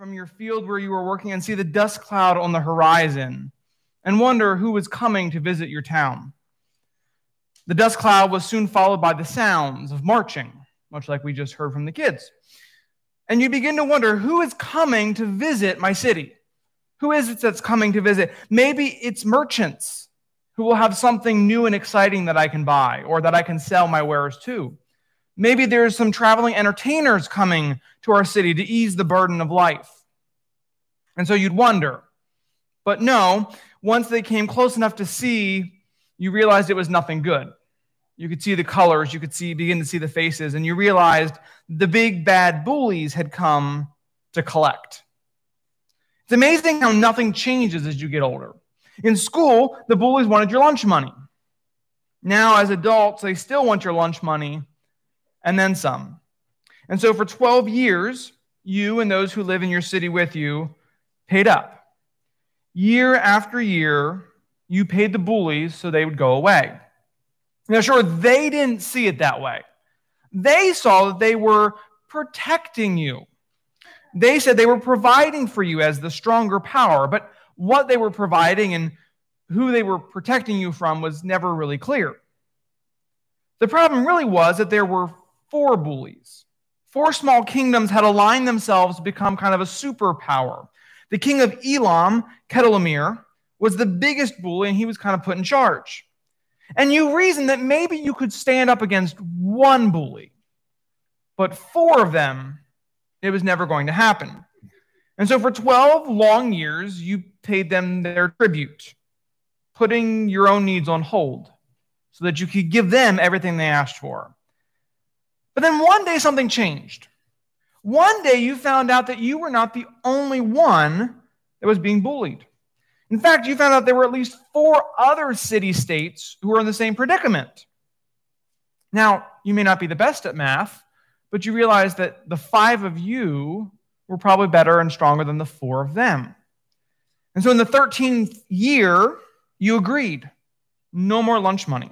from your field where you were working and see the dust cloud on the horizon and wonder who was coming to visit your town. The dust cloud was soon followed by the sounds of marching, much like we just heard from the kids. And you begin to wonder, who is coming to visit my city? Who is it that's coming to visit? Maybe it's merchants who will have something new and exciting that I can buy or that I can sell my wares to. Maybe there's some traveling entertainers coming to our city to ease the burden of life. And so you'd wonder. But no, once they came close enough to see, you realized it was nothing good. You could see the colors, you could begin to see the faces, and you realized the big bad bullies had come to collect. It's amazing how nothing changes as you get older. In school, the bullies wanted your lunch money. Now, as adults, they still want your lunch money, and then some. And so for 12 years, you and those who live in your city with you paid up. Year after year, you paid the bullies so they would go away. Now, sure, they didn't see it that way. They saw that they were protecting you. They said they were providing for you as the stronger power, but what they were providing and who they were protecting you from was never really clear. The problem really was that there were 4 bullies. 4 small kingdoms had aligned themselves to become kind of a superpower. The king of Elam, Chedorlaomer, was the biggest bully, and he was kind of put in charge. And you reasoned that maybe you could stand up against one bully, but 4 of them, it was never going to happen. And so for 12 long years, you paid them their tribute, putting your own needs on hold so that you could give them everything they asked for. But then one day something changed. One day you found out that you were not the only one that was being bullied. In fact, you found out there were at least 4 other city-states who were in the same predicament. Now, you may not be the best at math, but you realize that the 5 of you were probably better and stronger than the 4 of them. And so in the 13th year, you agreed. No more lunch money.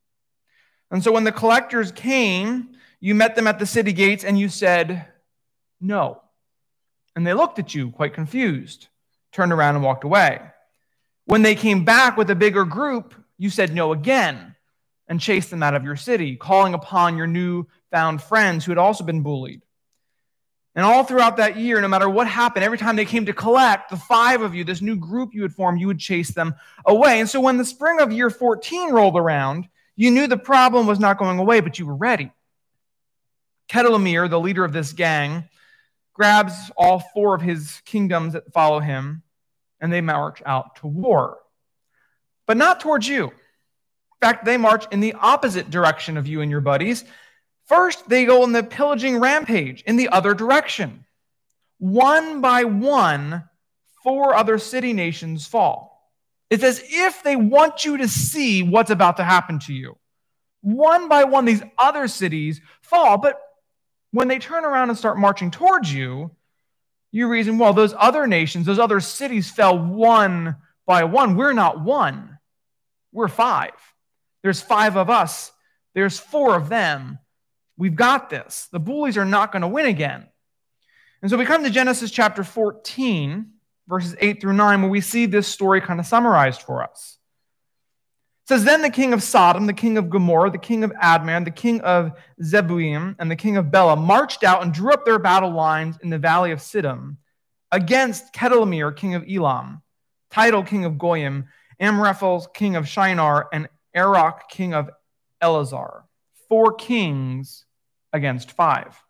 And so when the collectors came, you met them at the city gates and you said, no. And they looked at you quite confused, turned around and walked away. When they came back with a bigger group, you said no again and chased them out of your city, calling upon your newfound friends who had also been bullied. And all throughout that year, no matter what happened, every time they came to collect, the 5 of you, this new group you had formed, you would chase them away. And so when the spring of year 14 rolled around, you knew the problem was not going away, but you were ready. Chedorlaomer, the leader of this gang, grabs all 4 of his kingdoms that follow him, and they march out to war. But not towards you. In fact, they march in the opposite direction of you and your buddies. First, they go on the pillaging rampage in the other direction. One by one, 4 other city nations fall. It's as if they want you to see what's about to happen to you. One by one, these other cities fall, but when they turn around and start marching towards you, you reason, well, those other nations, those other cities fell one by one. We're not 1. We're 5. There's 5 of us. There's 4 of them. We've got this. The bullies are not going to win again. And so we come to Genesis chapter 14, verses 8 through 9, where we see this story kind of summarized for us. It says, then the king of Sodom, the king of Gomorrah, the king of Admah, the king of Zeboim, and the king of Bela marched out and drew up their battle lines in the valley of Siddim against Chedorlaomer, king of Elam, Tidal, king of Goyim, Amraphel, king of Shinar, and Arok, king of Elazar. 4 kings against 5.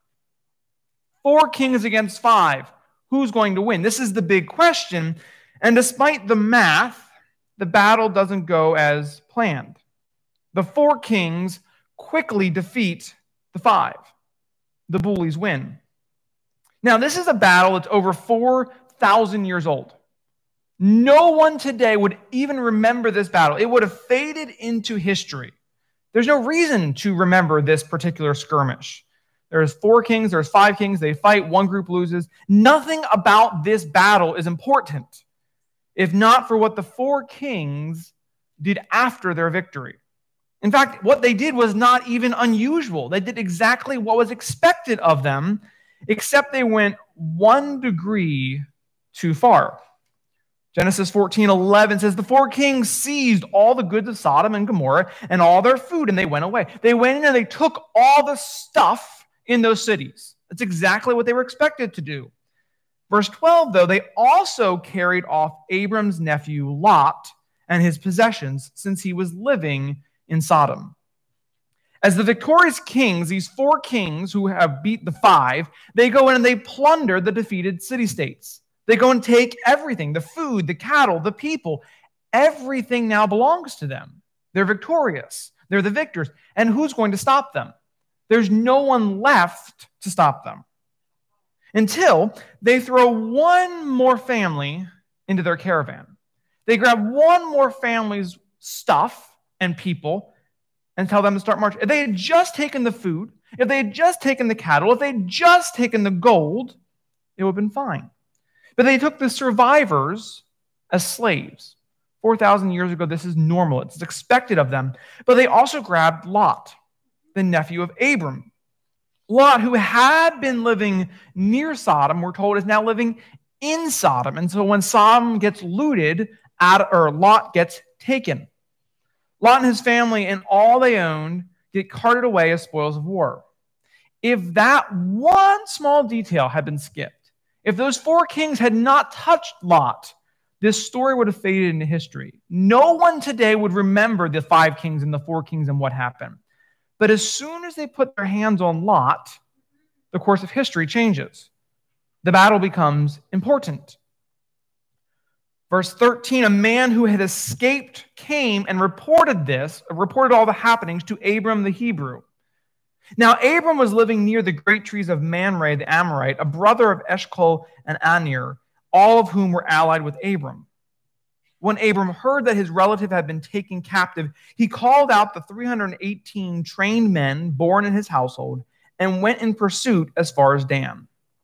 4 kings against 5. Who's going to win? This is the big question. And despite the math, the battle doesn't go as planned. The 4 kings quickly defeat the 5. The bullies win. Now, this is a battle that's over 4,000 years old. No one today would even remember this battle. It would have faded into history. There's no reason to remember this particular skirmish. There's 4 kings, there's 5 kings, they fight, one group loses. Nothing about this battle is important, if not for what the 4 kings did after their victory. In fact, what they did was not even unusual. They did exactly what was expected of them, except they went 1 degree too far. Genesis 14:11 says, the 4 kings seized all the goods of Sodom and Gomorrah and all their food, and they went away. They went in and they took all the stuff in those cities. That's exactly what they were expected to do. Verse 12, though, they also carried off Abram's nephew Lot and his possessions, since he was living in Sodom. As the victorious kings, these 4 kings who have beat the 5, they go in and they plunder the defeated city-states. They go and take everything, the food, the cattle, the people. Everything now belongs to them. They're victorious. They're the victors. And who's going to stop them? There's no one left to stop them. Until they throw one more family into their caravan. They grab one more family's stuff and people and tell them to start marching. If they had just taken the food, if they had just taken the cattle, if they had just taken the gold, it would have been fine. But they took the survivors as slaves. 4,000 years ago, this is normal. It's expected of them. But they also grabbed Lot, the nephew of Abram. Lot, who had been living near Sodom, we're told, is now living in Sodom. And so when Sodom gets looted, Lot gets taken. Lot and his family and all they owned get carted away as spoils of war. If that one small detail had been skipped, if those 4 kings had not touched Lot, this story would have faded into history. No one today would remember the 5 kings and the 4 kings and what happened. But as soon as they put their hands on Lot, the course of history changes. The battle becomes important. Verse 13, a man who had escaped came and reported all the happenings to Abram the Hebrew. Now, Abram was living near the great trees of Mamre the Amorite, a brother of Eshcol and Aner, all of whom were allied with Abram. When Abram heard that his relative had been taken captive, he called out the 318 trained men born in his household and went in pursuit as far as Dan.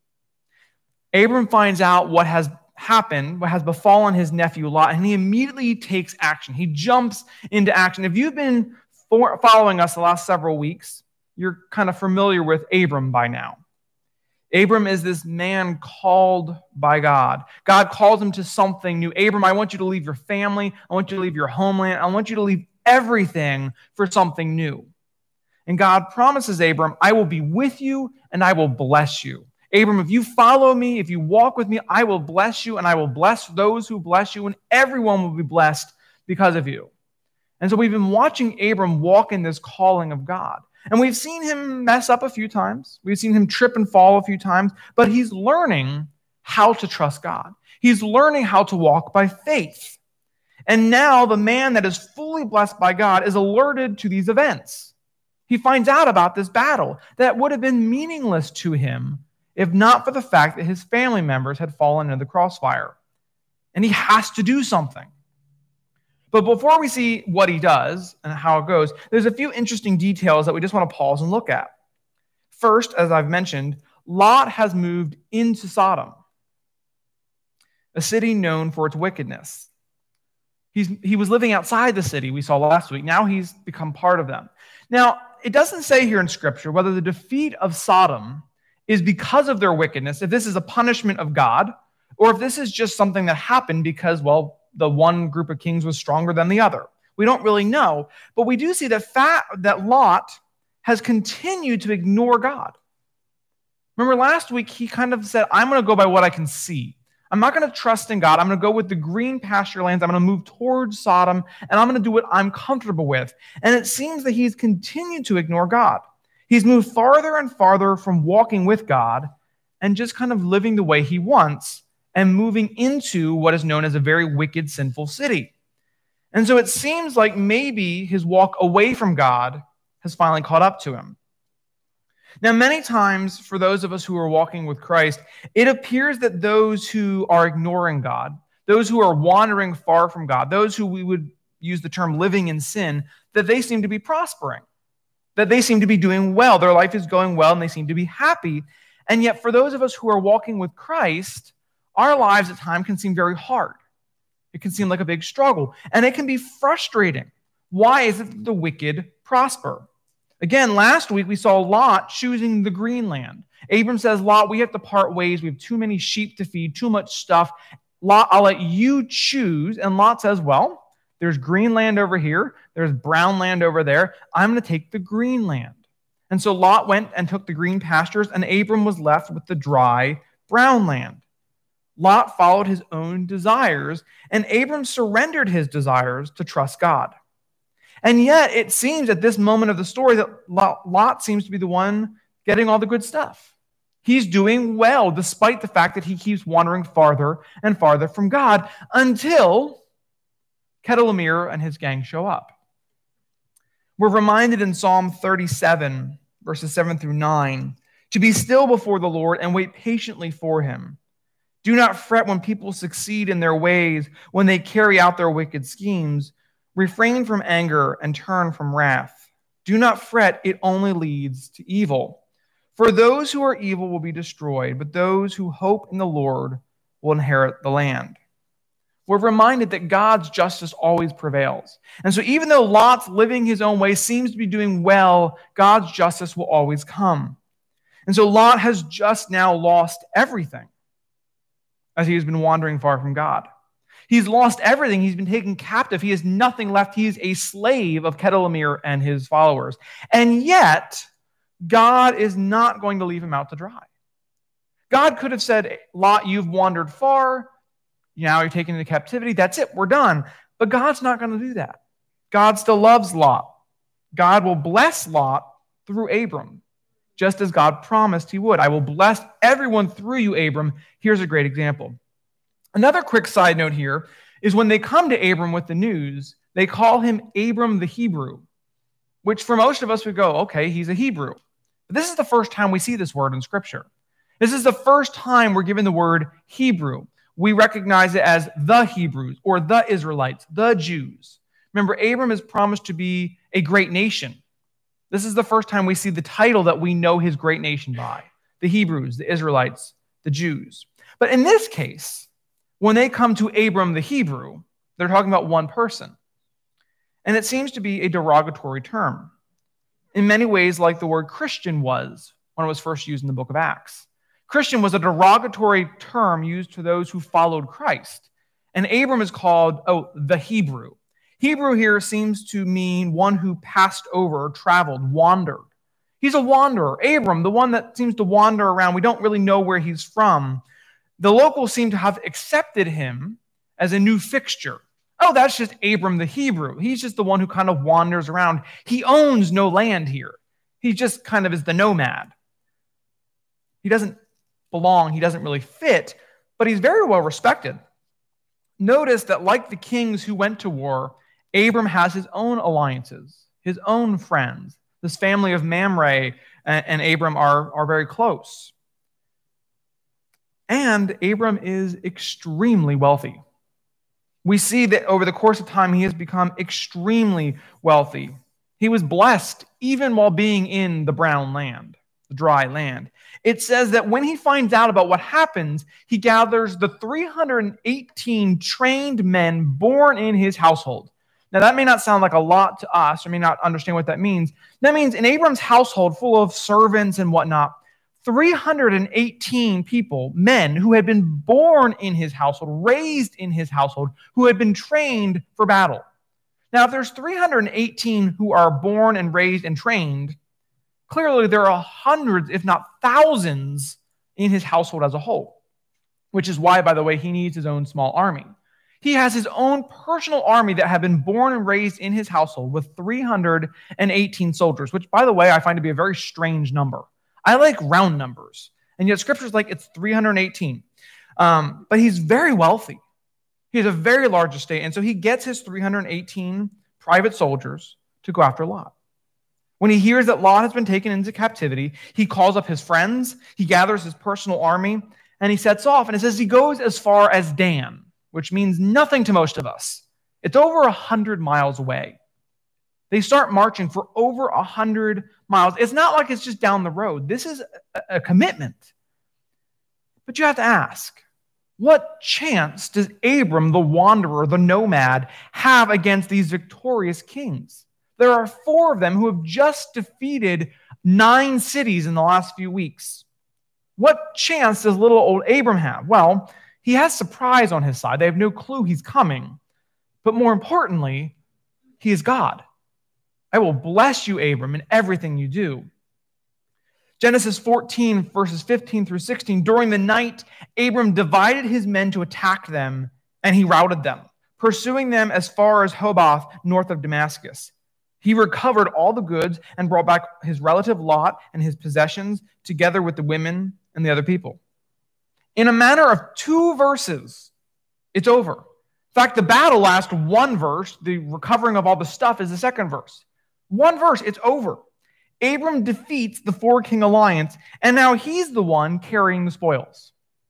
Abram finds out what has happened, what has befallen his nephew Lot, and he immediately takes action. He jumps into action. If you've been following us the last several weeks, you're kind of familiar with Abram by now. Abram is this man called by God. God calls him to something new. Abram, I want you to leave your family. I want you to leave your homeland. I want you to leave everything for something new. And God promises Abram, I will be with you and I will bless you. Abram, if you follow me, if you walk with me, I will bless you and I will bless those who bless you, and everyone will be blessed because of you. And so we've been watching Abram walk in this calling of God. And we've seen him mess up a few times. We've seen him trip and fall a few times, but he's learning how to trust God. He's learning how to walk by faith. And now the man that is fully blessed by God is alerted to these events. He finds out about this battle that would have been meaningless to him if not for the fact that his family members had fallen into the crossfire. And he has to do something. But before we see what he does and how it goes, there's a few interesting details that we just want to pause and look at. First, as I've mentioned, Lot has moved into Sodom, a city known for its wickedness. He was living outside the city we saw last week. Now he's become part of them. Now, it doesn't say here in Scripture whether the defeat of Sodom is because of their wickedness, if this is a punishment of God, or if this is just something that happened because, well, the one group of kings was stronger than the other. We don't really know, but we do see that Lot has continued to ignore God. Remember last week, he kind of said, I'm going to go by what I can see. I'm not going to trust in God. I'm going to go with the green pasture lands. I'm going to move towards Sodom, and I'm going to do what I'm comfortable with. And it seems that he's continued to ignore God. He's moved farther and farther from walking with God and just kind of living the way he wants, and moving into what is known as a very wicked, sinful city. And so it seems like maybe his walk away from God has finally caught up to him. Now, many times, for those of us who are walking with Christ, it appears that those who are ignoring God, those who are wandering far from God, those who we would use the term living in sin, that they seem to be prospering, that they seem to be doing well. Their life is going well, and they seem to be happy. And yet, for those of us who are walking with Christ, our lives at times can seem very hard. It can seem like a big struggle, and it can be frustrating. Why is it that the wicked prosper? Again, last week we saw Lot choosing the green land. Abram says, Lot, we have to part ways. We have too many sheep to feed, too much stuff. Lot, I'll let you choose. And Lot says, well, there's green land over here. There's brown land over there. I'm going to take the green land. And so Lot went and took the green pastures, and Abram was left with the dry brown land. Lot followed his own desires, and Abram surrendered his desires to trust God. And yet, it seems at this moment of the story that Lot seems to be the one getting all the good stuff. He's doing well, despite the fact that he keeps wandering farther and farther from God, until Chedorlaomer and his gang show up. We're reminded in Psalm 37, verses 7 through 9, to be still before the Lord and wait patiently for him. Do not fret when people succeed in their ways, when they carry out their wicked schemes. Refrain from anger and turn from wrath. Do not fret, it only leads to evil. For those who are evil will be destroyed, but those who hope in the Lord will inherit the land. We're reminded that God's justice always prevails. And so even though Lot's living his own way seems to be doing well, God's justice will always come. And so Lot has just now lost everything as he has been wandering far from God. He's lost everything. He's been taken captive. He has nothing left. He is a slave of Chedorlaomer and his followers. And yet, God is not going to leave him out to dry. God could have said, Lot, you've wandered far. Now you're taken into captivity. That's it. We're done. But God's not going to do that. God still loves Lot. God will bless Lot through Abram, just as God promised he would. I will bless everyone through you, Abram. Here's a great example. Another quick side note here is when they come to Abram with the news, they call him Abram the Hebrew, which for most of us would go, okay, he's a Hebrew. But this is the first time we see this word in Scripture. This is the first time we're given the word Hebrew. We recognize it as the Hebrews or the Israelites, the Jews. Remember, Abram is promised to be a great nation. This is the first time we see the title that we know his great nation by, the Hebrews, the Israelites, the Jews. But in this case, when they come to Abram the Hebrew, they're talking about one person. And it seems to be a derogatory term, in many ways like the word Christian was when it was first used in the book of Acts. Christian was a derogatory term used to those who followed Christ. And Abram is called, the Hebrew. Hebrew here seems to mean one who passed over, traveled, wandered. He's a wanderer. Abram, the one that seems to wander around. We don't really know where he's from. The locals seem to have accepted him as a new fixture. Oh, that's just Abram the Hebrew. He's just the one who kind of wanders around. He owns no land here. He just kind of is the nomad. He doesn't belong. He doesn't really fit, but he's very well respected. Notice that like the kings who went to war, Abram has his own alliances, his own friends. This family of Mamre and Abram are very close. And Abram is extremely wealthy. We see that over the course of time, he has become extremely wealthy. He was blessed even while being in the brown land, the dry land. It says that when he finds out about what happens, he gathers the 318 trained men born in his household. Now, that may not sound like a lot to us, or may not understand what that means. That means in Abram's household, full of servants and whatnot, 318 people, men who had been born in his household, raised in his household, who had been trained for battle. Now, if there's 318 who are born and raised and trained, clearly there are hundreds, if not thousands, in his household as a whole, which is why, by the way, he needs his own small army. He has his own personal army that have been born and raised in his household with 318 soldiers, which, by the way, I find to be a very strange number. I like round numbers, and yet Scripture's like it's 318. But he's very wealthy. He has a very large estate, and so he gets his 318 private soldiers to go after Lot. When he hears that Lot has been taken into captivity, he calls up his friends, he gathers his personal army, and he sets off. And it says he goes as far as Dan, which means nothing to most of us. It's over 100 miles away. They start marching for over 100 miles. It's not like it's just down the road. This is a commitment. But you have to ask, what chance does Abram, the wanderer, the nomad, have against these victorious kings? There are 4 of them who have just defeated 9 cities in the last few weeks. What chance does little old Abram have? Well, he has surprise on his side. They have no clue he's coming. But more importantly, he is God. I will bless you, Abram, in everything you do. Genesis 14, verses 15 through 16. During the night, Abram divided his men to attack them, and he routed them, pursuing them as far as Hobath, north of Damascus. He recovered all the goods and brought back his relative Lot and his possessions, together with the women and the other people. In a matter of 2 verses, it's over. In fact, the battle lasts 1 verse. The recovering of all the stuff is the 2nd verse. 1 verse, it's over. Abram defeats the 4-king alliance, and now he's the one carrying the spoils.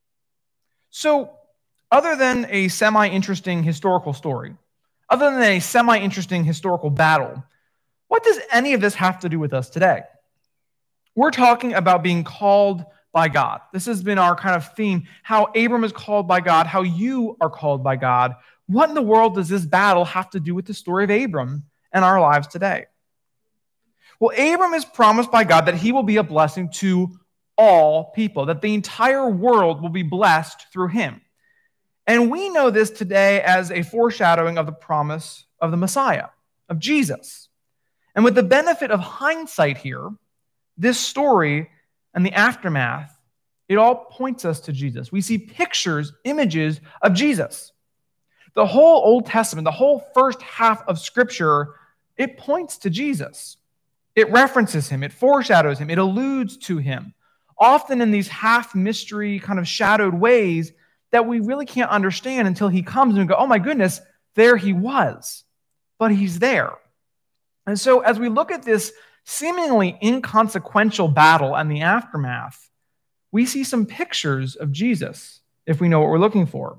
So, other than a semi-interesting historical story, other than a semi-interesting historical battle, what does any of this have to do with us today? We're talking about being called by God. This has been our kind of theme, how Abram is called by God, how you are called by God. What in the world does this battle have to do with the story of Abram and our lives today? Well, Abram is promised by God that he will be a blessing to all people, that the entire world will be blessed through him. And we know this today as a foreshadowing of the promise of the Messiah, of Jesus. And with the benefit of hindsight here, this story and the aftermath, it all points us to Jesus. We see pictures, images of Jesus. The whole Old Testament, the whole first half of Scripture, it points to Jesus. It references him, it foreshadows him, it alludes to him, often in these half-mystery, kind of shadowed ways that we really can't understand until he comes and we go, oh my goodness, there he was. But he's there. And so as we look at this seemingly inconsequential battle and the aftermath, we see some pictures of Jesus, if we know what we're looking for.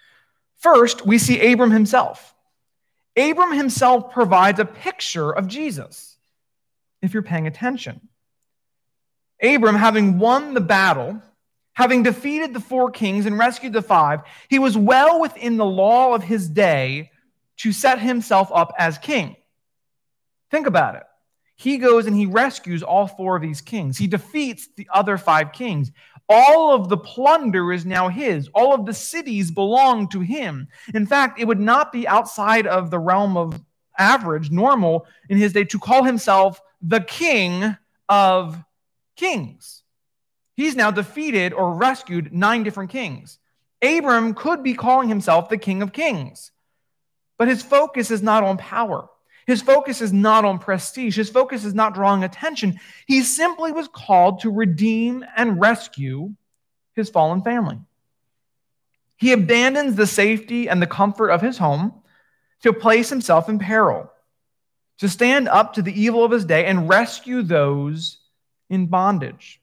First, we see Abram himself. Abram himself provides a picture of Jesus, if you're paying attention. Abram, having won the battle, having defeated the 4 kings and rescued the 5, he was well within the law of his day to set himself up as king. Think about it. He goes and he rescues all 4 of these kings. He defeats the other 5 kings. All of the plunder is now his. All of the cities belong to him. In fact, it would not be outside of the realm of average, normal in his day to call himself the king of kings. He's now defeated or rescued 9 different kings. Abram could be calling himself the king of kings, but his focus is not on power. His focus is not on prestige. His focus is not drawing attention. He simply was called to redeem and rescue his fallen family. He abandons the safety and the comfort of his home to place himself in peril, to stand up to the evil of his day and rescue those in bondage.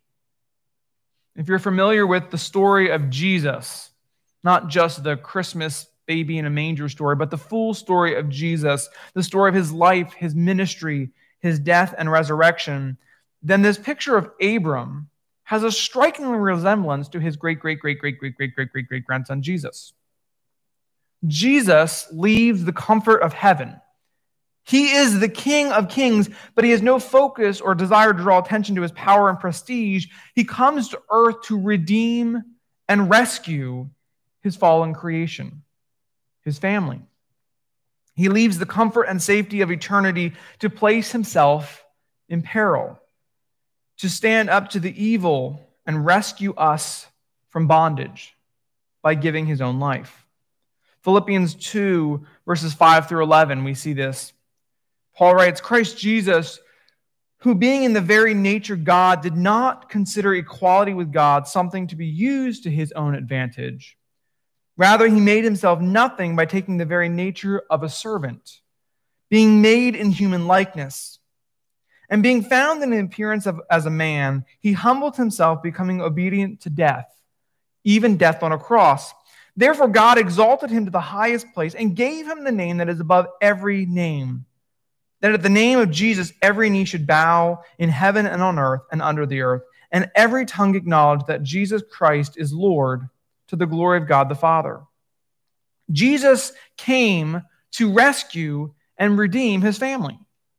If you're familiar with the story of Jesus, not just the Christmas baby in a manger story, but the full story of Jesus, the story of his life, his ministry, his death and resurrection, then this picture of Abram has a striking resemblance to his great-great-great-great-great-great-great-great-great-grandson Jesus. Jesus leaves the comfort of heaven. He is the King of kings, but he has no focus or desire to draw attention to his power and prestige. He comes to earth to redeem and rescue his fallen creation, his family. He leaves the comfort and safety of eternity to place himself in peril, to stand up to the evil and rescue us from bondage by giving his own life. Philippians 2, verses 5 through 11, we see this. Paul writes, Christ Jesus, who being in the very nature God, did not consider equality with God something to be used to his own advantage. Rather, he made himself nothing by taking the very nature of a servant, being made in human likeness. And being found in appearance as a man, he humbled himself, becoming obedient to death, even death on a cross. Therefore, God exalted him to the highest place and gave him the name that is above every name, that at the name of Jesus every knee should bow in heaven and on earth and under the earth, and every tongue acknowledge that Jesus Christ is Lord, to the glory of God the Father. Jesus came to rescue and redeem his family.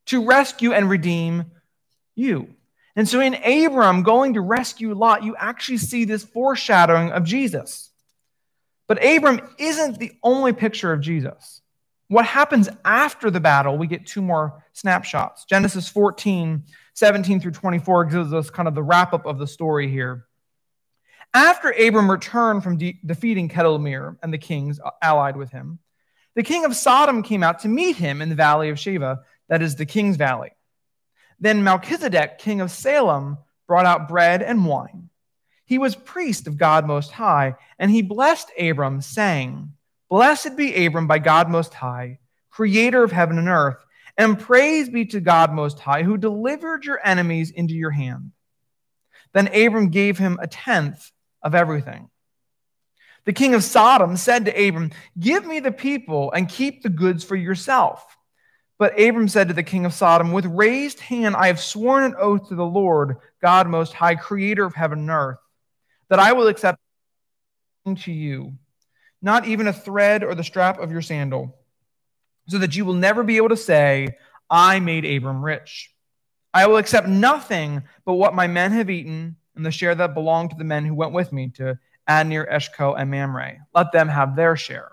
to rescue and redeem you. And so in Abram going to rescue Lot, you actually see this foreshadowing of Jesus. But Abram isn't the only picture of Jesus. What happens after the battle, we get two more snapshots. Genesis 14, 17 through 24 gives us kind of the wrap-up of the story here. After Abram returned from defeating Kedorlaomer and the kings allied with him, the king of Sodom came out to meet him in the valley of Sheba, that is the king's valley. Then Melchizedek, king of Salem, brought out bread and wine. He was priest of God Most High, and he blessed Abram, saying, Blessed be Abram by God Most High, creator of heaven and earth, and praise be to God Most High, who delivered your enemies into your hand. Then Abram gave him a tenth of everything. The king of Sodom said to Abram, Give me the people and keep the goods for yourself. But Abram said to the king of Sodom, With raised hand I have sworn an oath to the Lord, God Most High, creator of heaven and earth, that I will accept to you, not even a thread or the strap of your sandal, so that you will never be able to say, I made Abram rich. I will accept nothing but what my men have eaten and the share that belonged to the men who went with me to Adnir, Eshcol, and Mamre. Let them have their share.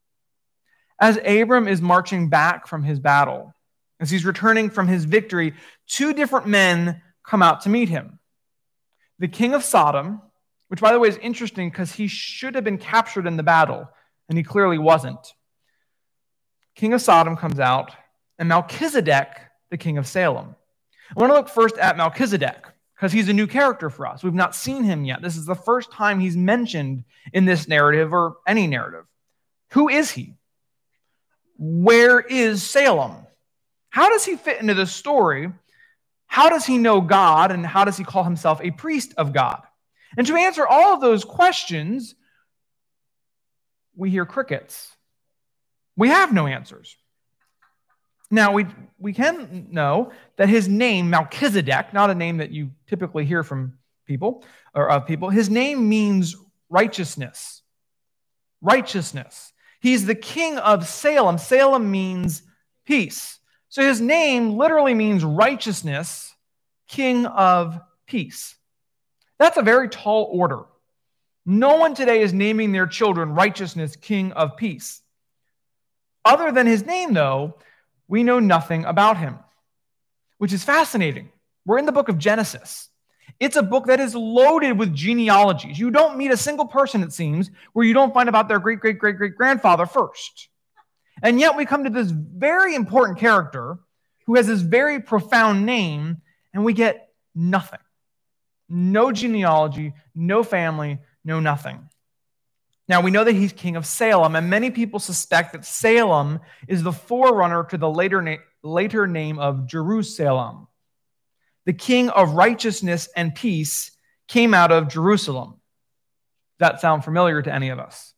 As Abram is marching back from his battle, as he's returning from his victory, two different men come out to meet him. The king of Sodom, which, by the way, is interesting because he should have been captured in the battle, and he clearly wasn't. King of Sodom comes out, and Melchizedek, the king of Salem. I want to look first at Melchizedek, because he's a new character for us. We've not seen him yet. This is the first time he's mentioned in this narrative or any narrative. Who is he? Where is Salem? How does he fit into this story? How does he know God, and how does he call himself a priest of God? And to answer all of those questions, we hear crickets. We have no answers. Now, we can know that his name, Melchizedek, not a name that you typically hear from people or of people, his name means righteousness. Righteousness. He's the king of Salem. Salem means peace. So his name literally means righteousness, king of peace. That's a very tall order. No one today is naming their children righteousness, king of peace. Other than his name, though, we know nothing about him, which is fascinating. We're in the book of Genesis. It's a book that is loaded with genealogies. You don't meet a single person, it seems, where you don't find about their great-great-great-great-grandfather first. And yet we come to this very important character who has this very profound name, and we get nothing. No genealogy, no family, no nothing. Now, we know that he's king of Salem, and many people suspect that Salem is the forerunner to the later name of Jerusalem. The king of righteousness and peace came out of Jerusalem. Does that sound familiar to any of us?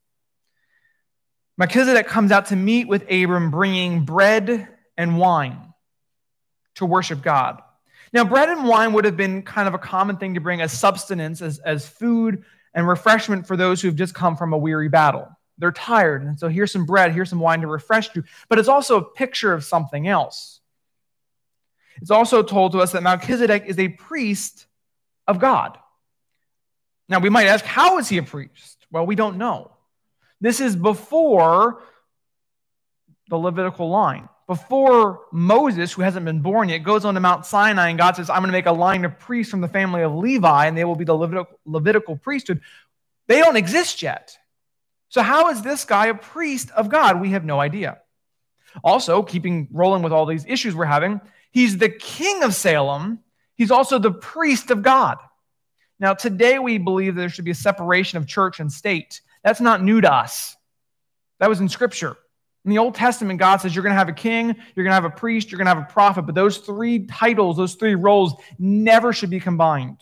Melchizedek comes out to meet with Abram, bringing bread and wine to worship God. Now, bread and wine would have been kind of a common thing to bring as sustenance, as food and refreshment for those who have just come from a weary battle. They're tired, and so here's some bread, here's some wine to refresh you. But it's also a picture of something else. It's also told to us that Melchizedek is a priest of God. Now, we might ask, how is he a priest? Well, we don't know. This is before the Levitical line. Before Moses, who hasn't been born yet, goes on to Mount Sinai, and God says, I'm going to make a line of priests from the family of Levi, and they will be the Levitical priesthood. They don't exist yet. So how is this guy a priest of God? We have no idea. Also, rolling with all these issues we're having, he's the king of Salem. He's also the priest of God. Now, today we believe there should be a separation of church and state. That's not new to us. That was in Scripture. In the Old Testament, God says you're going to have a king, you're going to have a priest, you're going to have a prophet, but those three titles, those three roles never should be combined.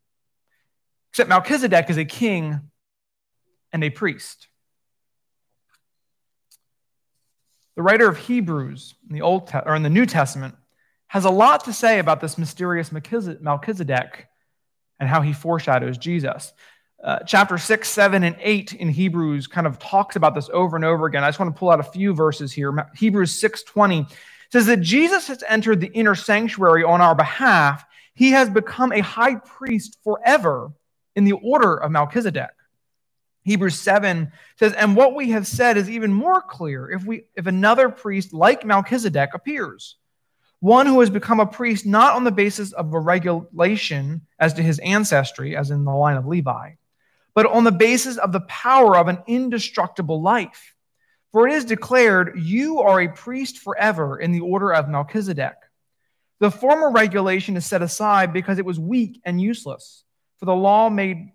Except Melchizedek is a king and a priest. The writer of Hebrews in the New Testament has a lot to say about this mysterious Melchizedek and how he foreshadows Jesus. Chapter 6, 7, and 8 in Hebrews kind of talks about this over and over again. I just want to pull out a few verses here. Hebrews 6:20 It says that Jesus has entered the inner sanctuary on our behalf. He has become a high priest forever in the order of Melchizedek. Hebrews 7 says, and what we have said is even more clear if another priest like Melchizedek appears, one who has become a priest not on the basis of a regulation as to his ancestry, as in the line of Levi, but on the basis of the power of an indestructible life. For it is declared, you are a priest forever in the order of Melchizedek. The former regulation is set aside because it was weak and useless, for the law made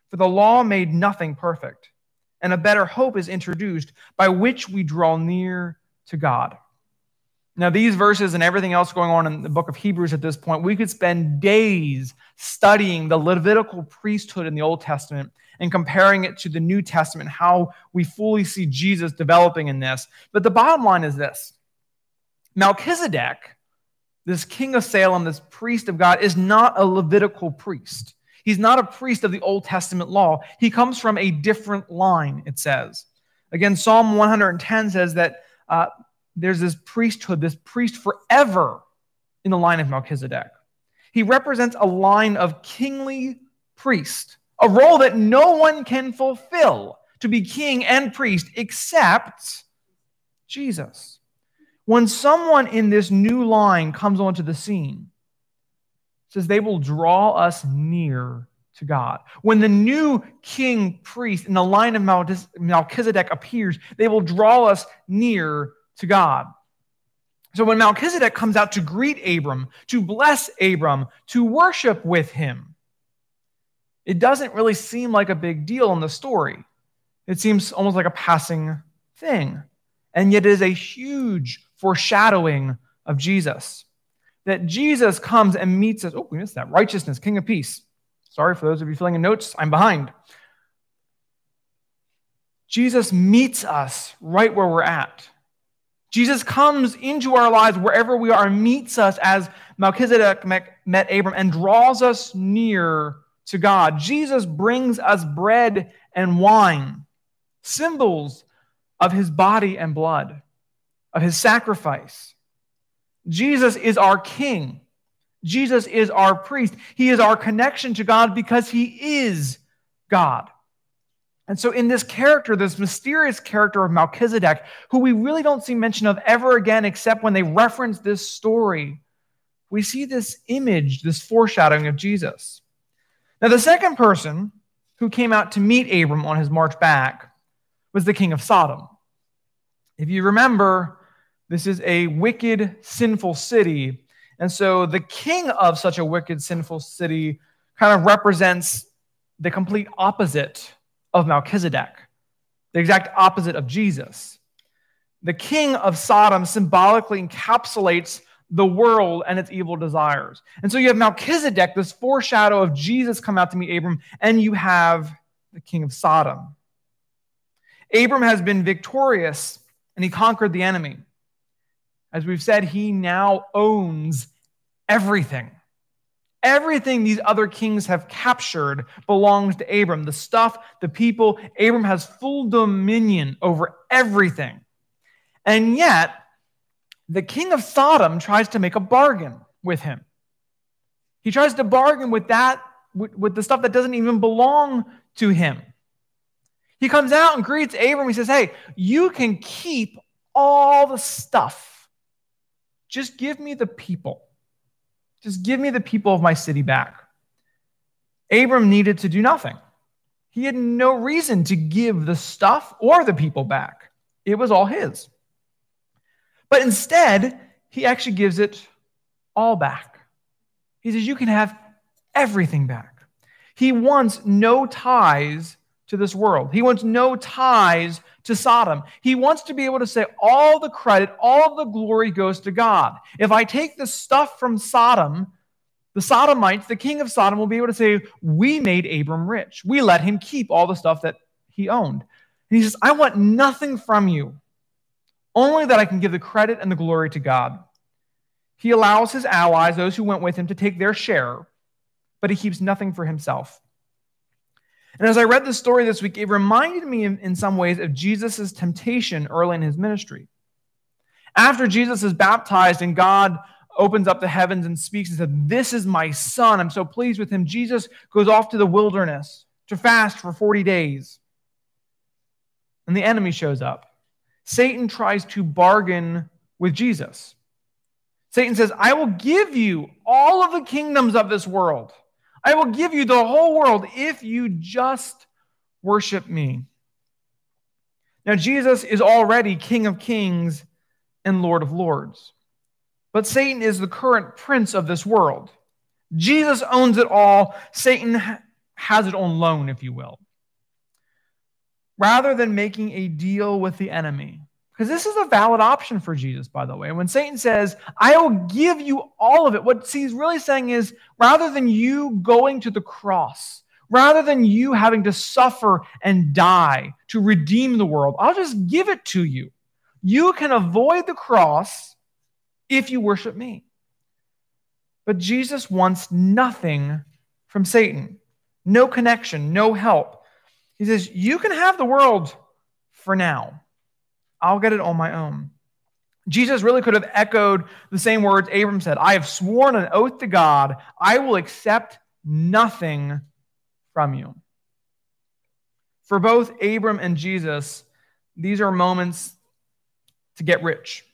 nothing perfect, and a better hope is introduced by which we draw near to God. Now, these verses and everything else going on in the book of Hebrews at this point, we could spend days studying the Levitical priesthood in the Old Testament and comparing it to the New Testament, how we fully see Jesus developing in this. But the bottom line is this. Melchizedek, this king of Salem, this priest of God, is not a Levitical priest. He's not a priest of the Old Testament law. He comes from a different line, it says. Again, Psalm 110 says that there's this priesthood, this priest forever in the line of Melchizedek. He represents a line of kingly priest, a role that no one can fulfill, to be king and priest except Jesus. When someone in this new line comes onto the scene, it says they will draw us near to God. When the new king priest in the line of Melchizedek appears, they will draw us near to God. So when Melchizedek comes out to greet Abram, to bless Abram, to worship with him, it doesn't really seem like a big deal in the story. It seems almost like a passing thing. And yet it is a huge foreshadowing of Jesus. That Jesus comes and meets us. Oh, we missed that. Righteousness, King of Peace. Sorry for those of you filling in notes. I'm behind. Jesus meets us right where we're at. Jesus comes into our lives wherever we are and meets us as Melchizedek met Abram and draws us near to God. Jesus brings us bread and wine, symbols of his body and blood, of his sacrifice. Jesus is our king. Jesus is our priest. He is our connection to God because he is God. And so in this character, this mysterious character of Melchizedek, who we really don't see mention of ever again except when they reference this story, we see this image, this foreshadowing of Jesus. Now, the second person who came out to meet Abram on his march back was the king of Sodom. If you remember, this is a wicked, sinful city. And so the king of such a wicked, sinful city kind of represents the complete opposite of Melchizedek, the exact opposite of Jesus. The king of Sodom symbolically encapsulates the world and its evil desires. And so you have Melchizedek, this foreshadow of Jesus, come out to meet Abram, and you have the king of Sodom. Abram has been victorious, and he conquered the enemy. As we've said, he now owns everything. Everything these other kings have captured belongs to Abram. The stuff, the people, Abram has full dominion over everything. And yet, the king of Sodom tries to make a bargain with him. He tries to bargain with the stuff that doesn't even belong to him. He comes out and greets Abram. He says, hey, you can keep all the stuff. Just give me the people. Just give me the people of my city back. Abram needed to do nothing. He had no reason to give the stuff or the people back. It was all his. But instead, he actually gives it all back. He says, you can have everything back. He wants no ties to this world. He wants no ties to Sodom. He wants to be able to say all the credit, all the glory goes to God. If I take the stuff from Sodom, the Sodomites, the king of Sodom, will be able to say, we made Abram rich. We let him keep all the stuff that he owned. And he says, I want nothing from you, only that I can give the credit and the glory to God. He allows his allies, those who went with him, to take their share, but he keeps nothing for himself. And as I read this story this week, it reminded me in some ways of Jesus' temptation early in his ministry. After Jesus is baptized and God opens up the heavens and speaks and says, "This is my son, I'm so pleased with him," Jesus goes off to the wilderness to fast for 40 days. And the enemy shows up. Satan tries to bargain with Jesus. Satan says, "I will give you all of the kingdoms of this world. I will give you the whole world if you just worship me." Now, Jesus is already King of Kings and Lord of Lords. But Satan is the current prince of this world. Jesus owns it all. Satan has it on loan, if you will. Rather than making a deal with the enemy, because this is a valid option for Jesus, by the way. When Satan says, "I will give you all of it," what he's really saying is, rather than you going to the cross, rather than you having to suffer and die to redeem the world, I'll just give it to you. You can avoid the cross if you worship me. But Jesus wants nothing from Satan. No connection, no help. He says, "You can have the world for now. I'll get it on my own." Jesus really could have echoed the same words Abram said. "I have sworn an oath to God, I will accept nothing from you." For both Abram and Jesus, these are moments to get rich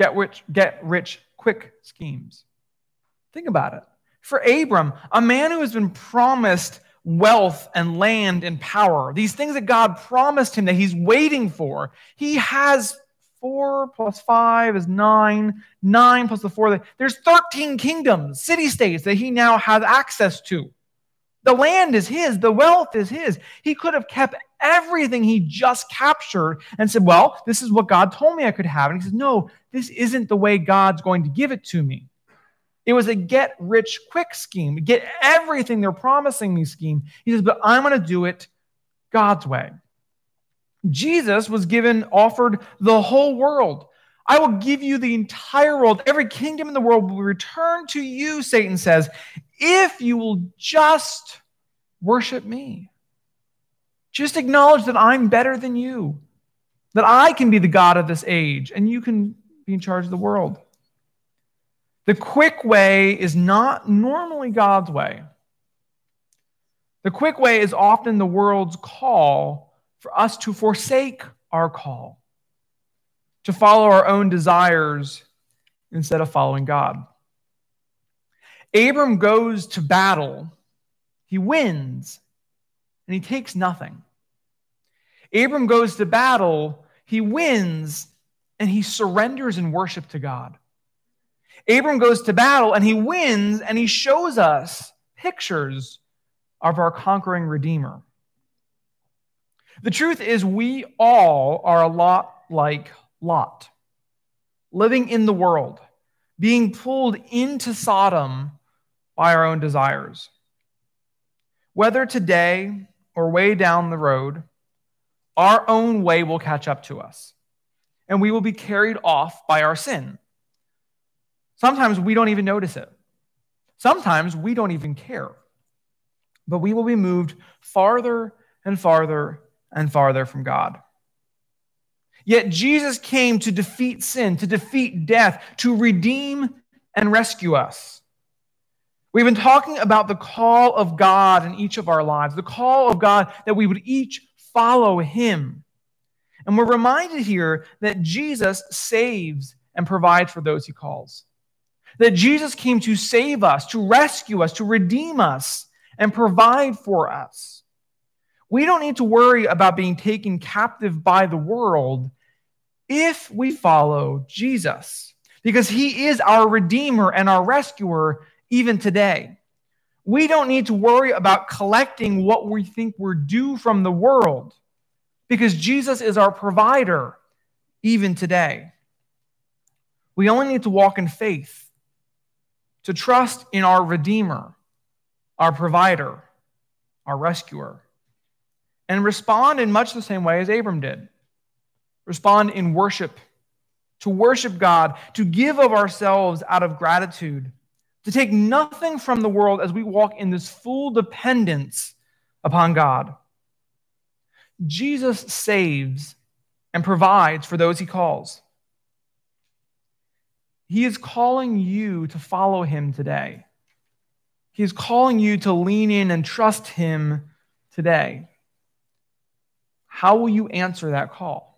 quick schemes. Think about it. For Abram, a man who has been promised wealth and land and power, these things that God promised him that he's waiting for, he has 4 plus 5 is 9, 9 plus the 4. There's 13 kingdoms, city-states that he now has access to. The land is his. The wealth is his. He could have kept everything he just captured and said, "Well, this is what God told me I could have." And he says, "No, this isn't the way God's going to give it to me." It was a get-rich-quick scheme, get everything they're promising me scheme. He says, "But I'm going to do it God's way." Jesus was offered the whole world. "I will give you the entire world. Every kingdom in the world will return to you," Satan says, "if you will just worship me. Just acknowledge that I'm better than you, that I can be the God of this age, and you can be in charge of the world." The quick way is not normally God's way. The quick way is often the world's call for us to forsake our call, to follow our own desires instead of following God. Abram goes to battle, he wins, and he takes nothing. Abram goes to battle, he wins, and he surrenders in worship to God. Abram goes to battle and he wins and he shows us pictures of our conquering Redeemer. The truth is, we all are a lot like Lot, living in the world, being pulled into Sodom by our own desires. Whether today or way down the road, our own way will catch up to us, and we will be carried off by our sin. Sometimes we don't even notice it. Sometimes we don't even care. But we will be moved farther and farther and farther from God. Yet Jesus came to defeat sin, to defeat death, to redeem and rescue us. We've been talking about the call of God in each of our lives, the call of God that we would each follow him. And we're reminded here that Jesus saves and provides for those he calls. That Jesus came to save us, to rescue us, to redeem us, and provide for us. We don't need to worry about being taken captive by the world if we follow Jesus, because he is our Redeemer and our rescuer even today. We don't need to worry about collecting what we think we're due from the world, because Jesus is our provider even today. We only need to walk in faith, to trust in our Redeemer, our provider, our rescuer, and respond in much the same way as Abram did. Respond in worship, to worship God, to give of ourselves out of gratitude, to take nothing from the world as we walk in this full dependence upon God. Jesus saves and provides for those he calls. He is calling you to follow him today. He is calling you to lean in and trust him today. How will you answer that call?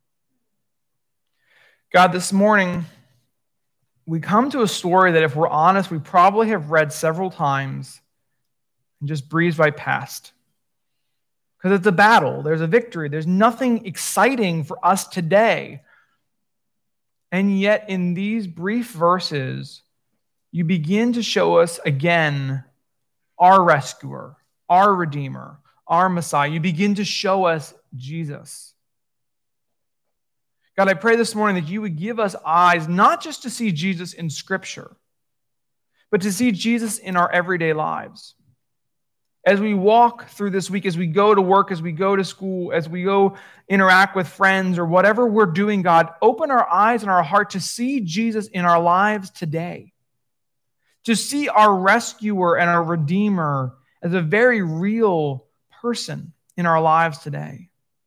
God, this morning, we come to a story that, if we're honest, we probably have read several times and just breezed right past. Because it's a battle, there's a victory, there's nothing exciting for us today. And yet, in these brief verses, you begin to show us again our rescuer, our Redeemer, our Messiah. You begin to show us Jesus. God, I pray this morning that you would give us eyes not just to see Jesus in Scripture, but to see Jesus in our everyday lives. As we walk through this week, as we go to work, as we go to school, as we go interact with friends, or whatever we're doing, God, open our eyes and our heart to see Jesus in our lives today. To see our rescuer and our Redeemer as a very real person in our lives today.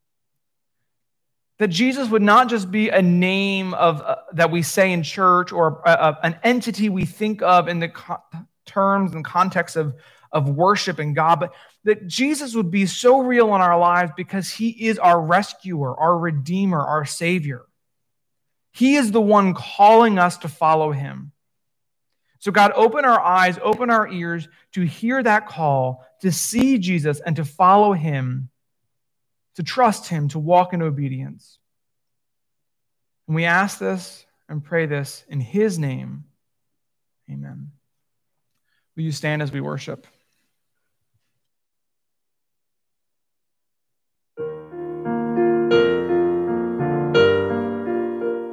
That Jesus would not just be a name that we say in church, or an entity we think of in the terms and context of worship and God, but that Jesus would be so real in our lives because he is our rescuer, our Redeemer, our Savior. He is the one calling us to follow him. So God, open our eyes, open our ears to hear that call, to see Jesus and to follow him, to trust him, to walk in obedience. And we ask this and pray this in his name. Amen. Will you stand as we worship?